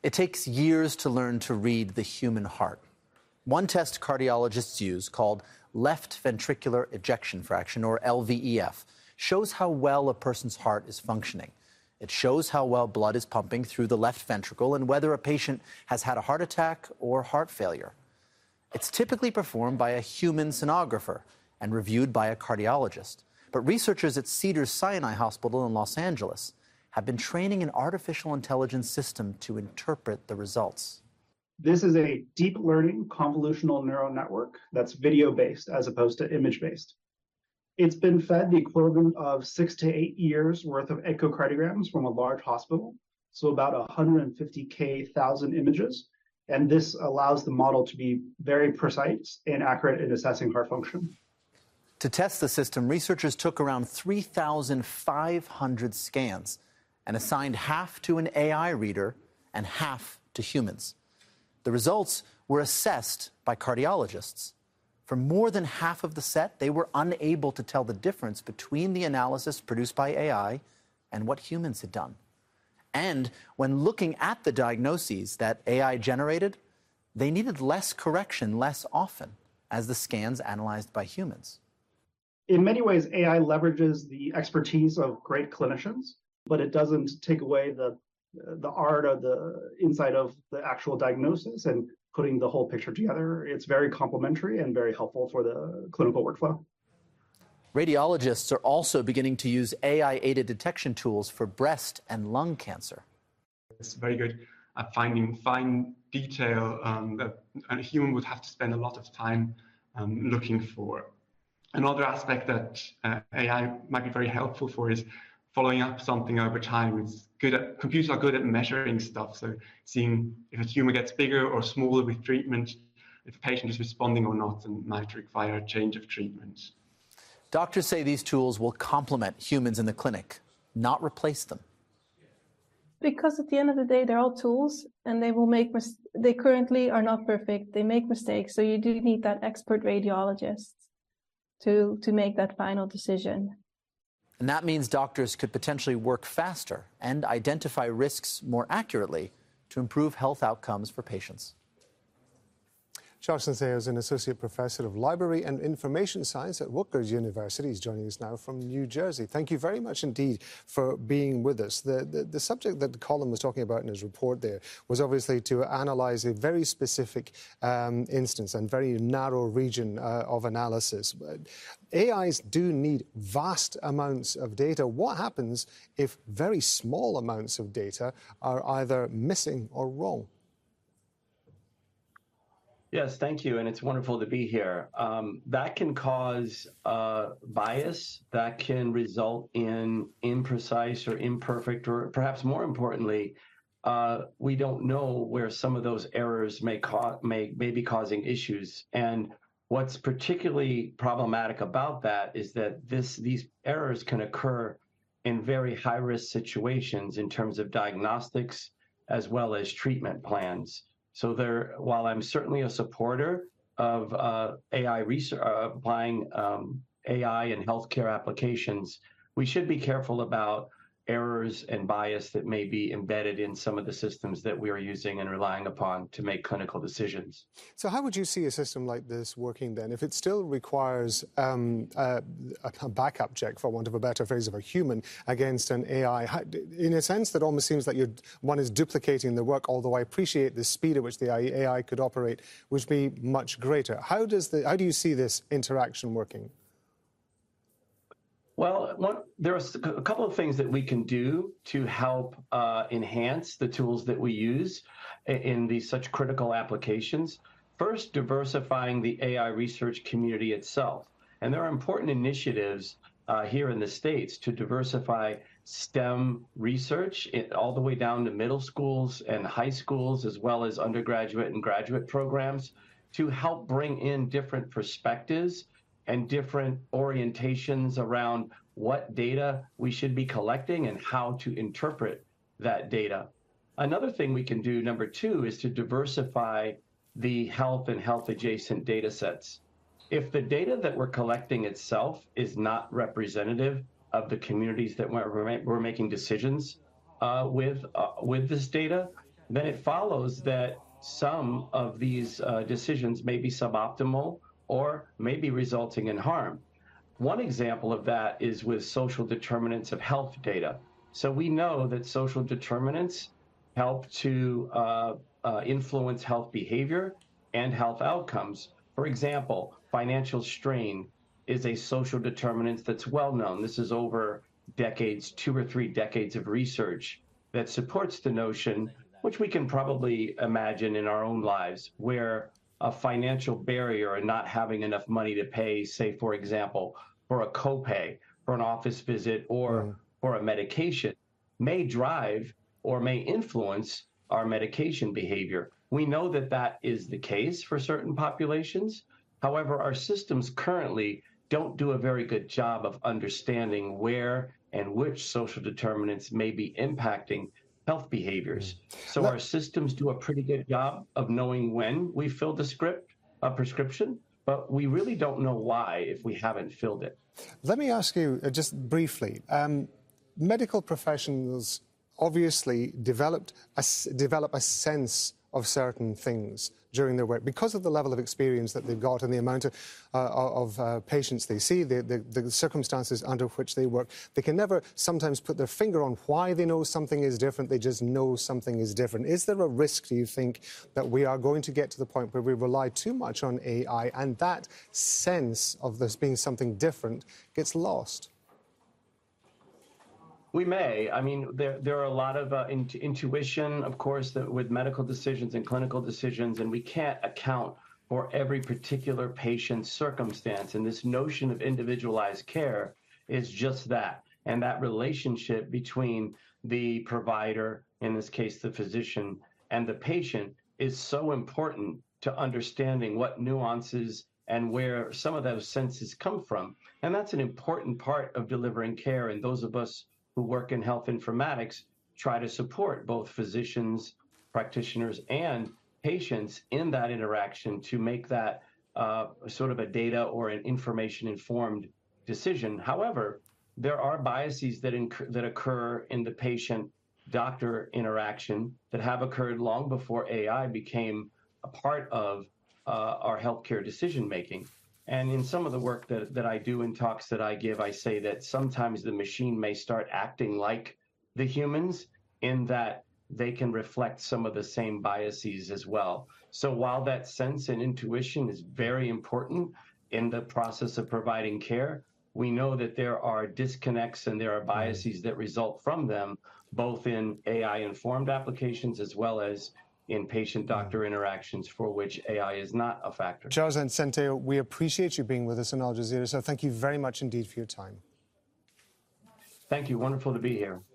It takes years to learn to read the human heart. One test cardiologists use, called left ventricular ejection fraction, or LVEF, shows how well a person's heart is functioning. It shows how well blood is pumping through the left ventricle and whether a patient has had a heart attack or heart failure. It's typically performed by a human sonographer and reviewed by a cardiologist. But researchers at Cedars-Sinai Hospital in Los Angeles have been training an artificial intelligence system to interpret the results. This is a deep learning convolutional neural network that's video-based as opposed to image-based. It's been fed the equivalent of 6 to 8 years worth of echocardiograms from a large hospital, so about 150,000 images. And this allows the model to be very precise and accurate in assessing heart function. To test the system, researchers took around 3,500 scans and assigned half to an AI reader and half to humans. The results were assessed by cardiologists. For more than half of the set, they were unable to tell the difference between the analysis produced by AI and what humans had done. And when looking at the diagnoses that AI generated, they needed less correction less often as the scans analyzed by humans. In many ways, AI leverages the expertise of great clinicians, but it doesn't take away the art or the insight of the actual diagnosis and putting the whole picture together. It's very complementary and very helpful for the clinical workflow. Radiologists are also beginning to use AI-aided detection tools for breast and lung cancer. It's very good at finding fine detail that a human would have to spend a lot of time looking for. Another aspect that AI might be very helpful for is following up something over time. Computers are good at measuring stuff, so seeing if a tumor gets bigger or smaller with treatment, if a patient is responding or not, and might require a change of treatment. Doctors say these tools will complement humans in the clinic, not replace them. Because at the end of the day, they're all tools, and they currently are not perfect. They make mistakes, so you do need that expert radiologist to make that final decision. And that means doctors could potentially work faster and identify risks more accurately to improve health outcomes for patients. Charles Senseo is an associate professor of library and information science at Rutgers University. He's joining us now from New Jersey. Thank you very much indeed for being with us. The subject that Colin was talking about in his report there was obviously to analyse a very specific instance and very narrow region of analysis. AIs do need vast amounts of data. What happens if very small amounts of data are either missing or wrong? Yes, thank you, and it's wonderful to be here. That can cause bias, that can result in imprecise or imperfect, or perhaps more importantly, we don't know where some of those errors may be causing issues. And what's particularly problematic about that is that these errors can occur in very high-risk situations in terms of diagnostics as well as treatment plans. So while I'm certainly a supporter of AI research, applying AI in healthcare applications, we should be careful about errors and bias that may be embedded in some of the systems that we are using and relying upon to make clinical decisions. So how would you see a system like this working then? If it still requires a backup check, for want of a better phrase, of a human against an AI, in a sense that almost seems like one is duplicating the work, although I appreciate the speed at which the AI could operate, which would be much greater. How do you see this interaction working? Well, there are a couple of things that we can do to help enhance the tools that we use in these such critical applications. First, diversifying the AI research community itself. And there are important initiatives here in the States to diversify STEM research all the way down to middle schools and high schools, as well as undergraduate and graduate programs, to help bring in different perspectives and different orientations around what data we should be collecting and how to interpret that data. Another thing we can do, number two, is to diversify the health and health-adjacent data sets. If the data that we're collecting itself is not representative of the communities that we're making decisions with this data, then it follows that some of these decisions may be suboptimal or may be resulting in harm. One example of that is with social determinants of health data. So we know that social determinants help to influence health behavior and health outcomes. For example, financial strain is a social determinant that's well known. This is over decades, 2 or 3 decades of research that supports the notion, which we can probably imagine in our own lives, where a financial barrier and not having enough money to pay, say, for example, for a copay, for an office visit, or for a medication, may drive or may influence our medication behavior. We know that that is the case for certain populations. However, our systems currently don't do a very good job of understanding where and which social determinants may be impacting health behaviors. So our systems do a pretty good job of knowing when we filled a prescription, but we really don't know why if we haven't filled it. Let me ask you just briefly, medical professionals obviously develop a sense of certain things during their work because of the level of experience that they've got and the amount of patients they see, the circumstances under which they work. They can never sometimes put their finger on why they know something is different. They just know something is different. Is there a risk, do you think, that we are going to get to the point where we rely too much on AI and that sense of this being something different gets lost? We may. I mean, there are a lot of intuition, of course, with medical decisions and clinical decisions, and we can't account for every particular patient's circumstance. And this notion of individualized care is just that. And that relationship between the provider, in this case, the physician, and the patient is so important to understanding what nuances and where some of those senses come from. And that's an important part of delivering care. And those of us who work in health informatics try to support both physicians, practitioners, and patients in that interaction to make that sort of a data or an information-informed decision. However, there are biases that occur in the patient-doctor interaction that have occurred long before AI became a part of our healthcare decision-making. And in some of the work that I do in talks that I give, I say that sometimes the machine may start acting like the humans in that they can reflect some of the same biases as well. So while that sense and intuition is very important in the process of providing care, we know that there are disconnects and there are biases that result from them, both in AI-informed applications as well as in patient-doctor interactions for which AI is not a factor. Charles and Centeo, we appreciate you being with us on Al Jazeera, so thank you very much indeed for your time. Thank you. Wonderful to be here.